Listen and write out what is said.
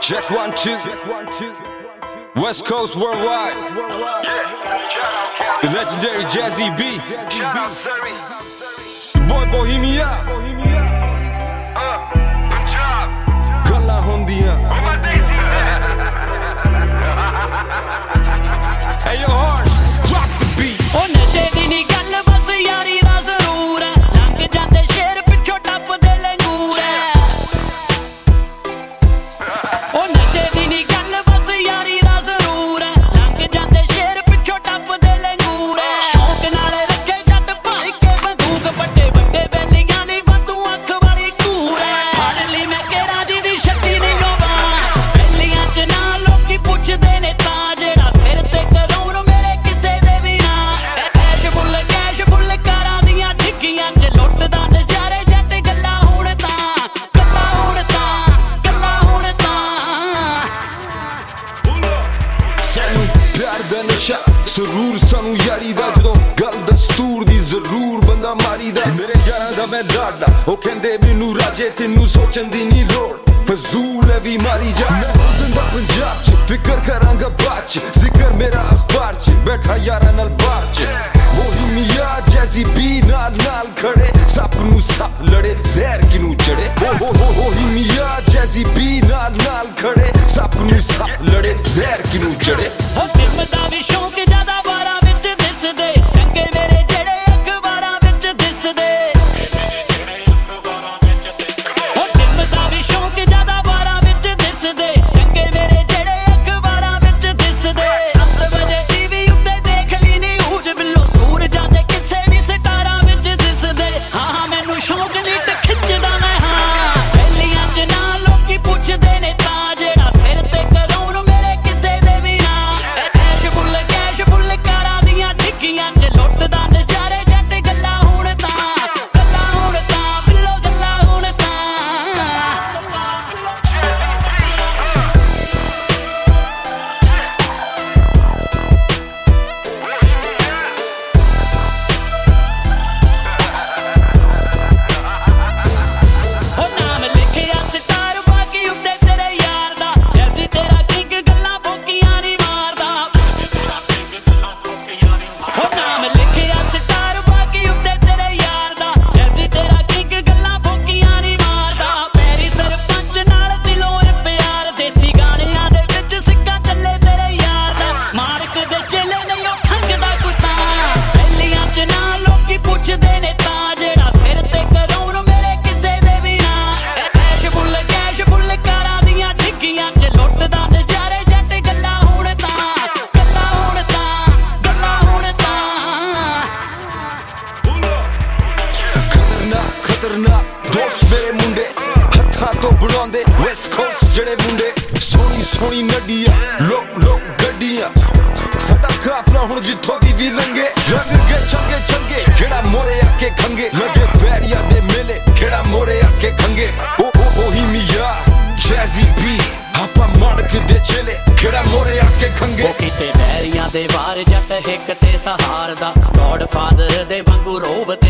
Check 1 2. West Coast worldwide. The legendary Jazzy B. Boy Bohemia. Galla hondiyan. Hey yo Harsh, drop the beat. Oh nashe di ni gall bas yaari da zarur hai. Lang jande sher pichho tap de langur hai. Oh nashe di ni gall bas yaari da zarur hai. Lang jande sher pichho tap de langur hai. Shauq naal rakhe jatt bhar ke bandook ਵੱਡੇ ਵੱਡੇ ਬੈਲੀਆਂ ਲਈ ਬੰਦੂ ਅੱਖ ਵਾਲੀ ਕੂਰ ਹੈ. ਫੜ ਲਈ ਮੈਂ ਕੇਰਾ ਜੀ ਦੀ ਸ਼ਕਤੀ ਨਹੀਂ ਗੋਬਾ. ਬੈਲੀਆਂ ਚ ਨਾ ਲੋਕੀ ਪੁੱਛਦੇ ਨੇ ਤਾਂ ਜਿਹੜਾ ਸਿਰ ਤੇ ਕਰੂਰ ਮੇਰੇ ਕਿਸੇ ਦੇ ਵੀ ਨਾ. ਕੈਸ਼ ਫੁੱਲ ਕਾਰਾਂ ਦੀਆਂ ਠਿੱਕੀਆਂ ਚ ਲੁੱਟਦਾ ਨਜ਼ਾਰੇ ਜੱਟ ਗੱਲਾਂ ਹੁਣ ਤਾਂ ਸਾਨੂੰ ਪਿਆਰ ਦਾ ਨਸ਼ਾ ਸਰੂਰ ਸਾਨੂੰ ਯਾਰੀ ਦਾ ਜਦੋਂ ਗੱਲ ਦਸਤੂਰ ਦੀ ਜ਼ਰੂਰ ਬੰਦਾ ਮਾਰੀ ਦਾ. ਮੇਰੇ ਯਾਰਾਂ ਦਾ ਮੈਂ ਲਾਡਾ ਉਹ ਕਹਿੰਦੇ ਮੈਨੂੰ ਰਾਜੇ ਤੈਨੂੰ ਸੋਚਣ ਦੀ ਨਹੀਂ ਲੋੜ. ਫਜ਼ੂਲ ਹੈ ਵੀ ਮਾਰੀ ਜਾ ਮੈਂ ਦਿੰਦਾ ਪੰਜਾਬ ਚ ਫਿਕਰ ਕਰਾਂਗਾ ਬਾਅਦ ਚ. ਜ਼ਿਕਰ ਮੇਰਾ ਅਖਬਾਰ ਚ ਬੈਠਾ ਯਾਰਾਂ ਨਾਲ ਬਾਹਰ ਚ. ਬੋਹੀਮੀਆ ਜੈਜ਼ੀ ਬੀ ਨਾਲ ਖੜੇ ਸੱਪ ਨੂੰ ਸੱਪ ਲੜੇ ਜ਼ਹਿਰ ਕਿਨੂੰ ਚੜੇ. ਬੋਹੀਮੀਆ ਜੈਜ਼ੀ ਬੀ ਨਾਲ ਖੜੇ ਸੱਪ ਨੂੰ ਸੱਪ ਲੜੇ ਜ਼ਹਿਰ ਕਿਨੂੰ ਚੜੇ. ਹੋ ਦਿਲ ਦਾ ਵੀ ਸ਼ੌਂਕ ਜ਼ਿਆਦਾ ਵਾਰਾਂ ਵਿੱਚ ਦਿਸਦੇ ਚੰਗੇ ਮੇਰੇ ਜਿਹੜੇ ਅਖਬਾਰਾਂ ਵਿੱਚ ਦਿਸਦੇ. ਹੋ ਦਿਲ ਦਾ ਵੀ ਸ਼ੌਂਕ ਜ਼ਿਆਦਾ ਵਾਰਾਂ ਵਿੱਚ ਦਿਸਦੇ ਚੰਗੇ ਮੇਰੇ ਜਿਹੜੇ ਅਖਬਾਰਾਂ ਵਿੱਚ ਦਿਸਦੇ. 7 ਵਜੇ ਟੀਵੀ ਉੱਤੇ ਦੇਖ ਲਈ ਨਿਊਜ਼ ਬਿੱਲੋ ਸੂਰਜਾਂ ਦੇ ਕਿਸੇ ਵੀ ਸਿਤਾਰਾਂ ਵਿੱਚ ਦਿਸਦੇ. ਹਾਂ ਮੈਨੂੰ ਸ਼ੌਂਕ ਨਹੀਂ ਤੇ ਖਿੱਚਦਾ ਮੈਂ ਹਾਂ. ਬੈਲੀਆਂ ਚ ਨਾ ਲੋਕੀ ਪੁੱਛਦੇ ਨੇ ਤਾਂ ਜਿਹੜਾ ਸਿਰ ਤੇ ਕਰੂਰ ਮੇਰੇ ਕਿਸੇ ਦੇ ਵੀ ਨਾ. ਕੈਸ਼ ਫੁੱਲ ਕਾਰਾਂ ਦੀਆਂ ਠਿੱਕੀਆਂ ਚ ਲੁੱਟਦਾ ਨਜ਼ਾਰੇ ਜੱਟ ਗੱਲਾਂ ਹੁਣ ਤਾਂ ਬਿੱਲੋ ਗੱਲਾਂ ਹੁਣ ਤਾਂ. ਹੋ ਨਾਮ ਲਿਖਿਆ ਸਟਾਰ ਬਾਕੀ ਉੱਤੇ ਤੇਰੇ ਯਾਰ ਦਾ. ਜੈਜ਼ੀ ਤੇਰਾ ਕਿੰਗ ਗੱਲਾਂ ਭੁੱਕੀਆਂ ਨਹੀਂ ਮਾਰਦਾ. ਹੋ ਨਾਮ ਲਿਖਿਆ ਸਟਾਰ ਬਾਕੀ ਉੱਤੇ ਤੇਰੇ ਯਾਰ ਦਾ. ਜੈਜ਼ੀ ਤੇਰਾ ਕਿੰਗ ਗੱਲਾਂ ਭੁੱਕੀਆਂ ਨਹੀਂ ਮਾਰਦਾ. ਪੈਰੀ ਸਰਪੰਚ ਨਾਲ ਦਿਲੋਂ ਪਿਆਰ ਦੇਸੀ ਗਾਣਿਆਂ ਦੇ ਵਿੱਚ ਸਿੱਕਾ ਚੱਲੇ ਤੇਰੇ ਯਾਰ ਦਾ. ਮਾਰਕ ਦੇ ਚੇਲੇ ਨਹੀਂ ਉਹ ਖੰਗਦਾ ਕੋਈ ਤਾਂ. ਬੈਲੀਆਂ ਚ ਨਾ ਲੋਕੀ ਪੁੱਛਦੇ ਨੇ ਤਾਂ ਜਿਹੜਾ ਸਿਰ ਤੇ ਕਰੂਰ ਮੇਰੇ ਕਿਸੇ ਦੇ ਵੀ ਨਾ. ਕੈਸ਼ ਫੁੱਲ ਕਾਰਾਂ ਦੀਆਂ ਠਿੱਕੀਆਂ ਚ ਲੁੱਟਦਾ ਨਜ਼ਾਰੇ ਜੱਟ ਗੱਲਾਂ ਹੁਣ ਤਾਂ ਖਤਰਨਾਕ ਦੋਸਤ ਮੇਰੇ ਮੁੰਡੇ ਹੱਥਾਂ ਤੋਂ ਬਣਾਉਂਦੇ ਵੈਸਟ ਕੋਸਟ ਜਿਹੜੇ ਮੁੰਡੇ. ਸੋਹਣੀ ਨੱਡੀਆਂ ਲੋਕ ਗੱਡੀਆਂ ਸਾਡਾ ਕਾਫਲਾ ਹੁਣ ਜਿੱਥੋਂ ਦੀ ਵੀ ਲੰਗੇ. ਰੰਗ ਕੇ ਚੰਗੇ ਕਿਹੜਾ ਮੋਰੇ ਆ ਕੇ ਖੰਗੇ. ਲੱਗੇ ਪੈਰੀਆਂ ਦੇ ਮੇਲੇ ਕਿਹੜਾ ਮੋਰੇ ਆ ਕੇ ਖੰਗੇ. ਬੋਹੀਮੀਆ ਜੈਜ਼ੀ ਬੀ ਆਪਾਂ ਮਾਣਕ ਦੇ ਚੇਲੇ ਕਿਹੜਾ ਮੋਰੇ ਆ ਕੇ ਖੰਗੇ. ਉਹ ਕਿਤੇ ਬੈਰੀਆਂ ਦੇ ਵਾਰ ਜੱਟ ਹਿੱਕ ਤੇ ਸਹਾਰ ਦਾ. ਗੋਡ ਫਾਦਰ ਦੇ ਵਾਂਗੂ ਰੋਬ ਤੇ